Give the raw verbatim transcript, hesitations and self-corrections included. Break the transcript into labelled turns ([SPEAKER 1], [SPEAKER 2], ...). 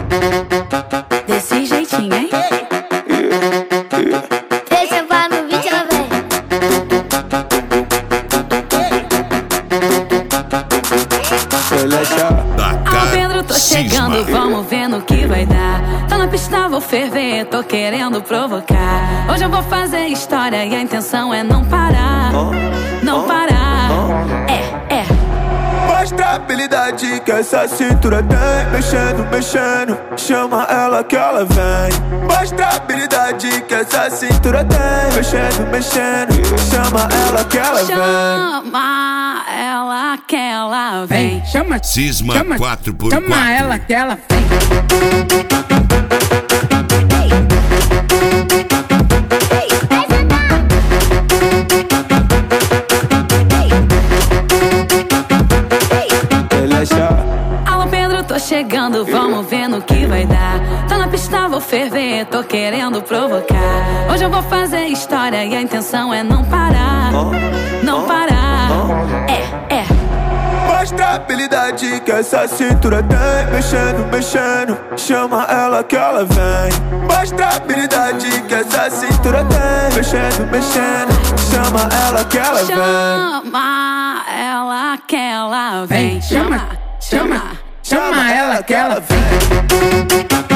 [SPEAKER 1] Desse jeitinho, hein?
[SPEAKER 2] Deixa pra no vídeo, ela vem.
[SPEAKER 1] Ah, Pedro, tô chegando, vamos ver no que vai dar. Tá na pista, vou ferver, tô querendo provocar. Hoje eu vou fazer história e a intenção é não parar. Não parar. É, é.
[SPEAKER 3] Mostra a habilidade que essa cintura tem. Mexendo, mexendo, chama ela que ela vem. Mostra a habilidade que essa cintura tem. Mexendo, mexendo, chama ela que ela vem.
[SPEAKER 1] Chama ela que ela vem.
[SPEAKER 4] Chama,
[SPEAKER 5] Cisma
[SPEAKER 4] chama,
[SPEAKER 5] quatro por
[SPEAKER 4] chama
[SPEAKER 5] quatro.
[SPEAKER 4] ela que ela vem.
[SPEAKER 1] Alô, Pedro, tô chegando, vamos ver no que vai dar. Tá na pista, vou ferver, tô querendo provocar. Hoje eu vou fazer história e a intenção é não parar. Não parar. É, é.
[SPEAKER 3] Mostra a habilidade que essa cintura tem. Mexendo, mexendo, chama ela que ela vem. Mostra a habilidade que essa cintura tem. Mexendo, mexendo, chama ela que ela vem.
[SPEAKER 1] Chama ela que ela vem.
[SPEAKER 4] Chama, chama, chama ela que ela vem.